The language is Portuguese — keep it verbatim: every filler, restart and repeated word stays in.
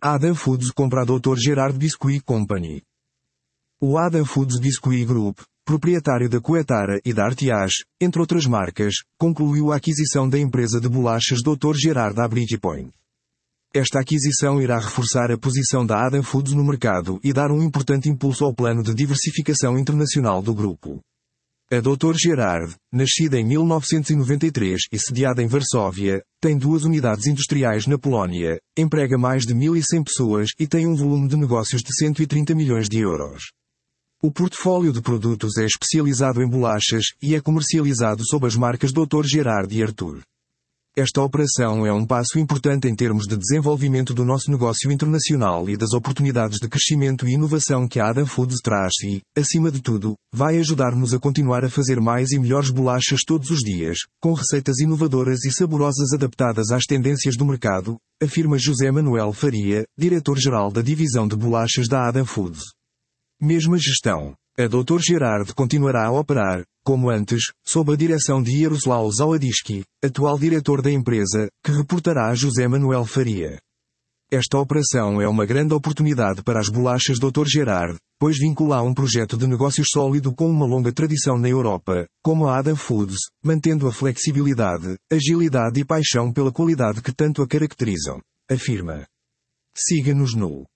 Adam Foods compra a doutor Gerard Biscuit Company. O Adam Foods Biscuit Group, proprietário da Coetara e da Artiage, entre outras marcas, concluiu a aquisição da empresa de bolachas doutor Gerard à Bridgepoint. Esta aquisição irá reforçar a posição da Adam Foods no mercado e dar um importante impulso ao plano de diversificação internacional do grupo. A doutor Gerard, nascida em mil novecentos e noventa e três e sediada em Varsóvia, tem duas unidades industriais na Polónia, emprega mais de mil e cem pessoas e tem um volume de negócios de cento e trinta milhões de euros. O portfólio de produtos é especializado em bolachas e é comercializado sob as marcas doutor Gerard e Arthur. Esta operação é um passo importante em termos de desenvolvimento do nosso negócio internacional e das oportunidades de crescimento e inovação que a Adam Foods traz e, acima de tudo, vai ajudar-nos a continuar a fazer mais e melhores bolachas todos os dias, com receitas inovadoras e saborosas adaptadas às tendências do mercado, afirma José Manuel Faria, diretor-geral da divisão de bolachas da Adam Foods. Mesma gestão. A doutor Gerard continuará a operar, como antes, sob a direção de Jaroslaw Zawadicki, atual diretor da empresa, que reportará a José Manuel Faria. Esta operação é uma grande oportunidade para as bolachas doutor Gerard, pois vincula a um projeto de negócios sólido com uma longa tradição na Europa, como a Adam Foods, mantendo a flexibilidade, agilidade e paixão pela qualidade que tanto a caracterizam, afirma. Siga-nos no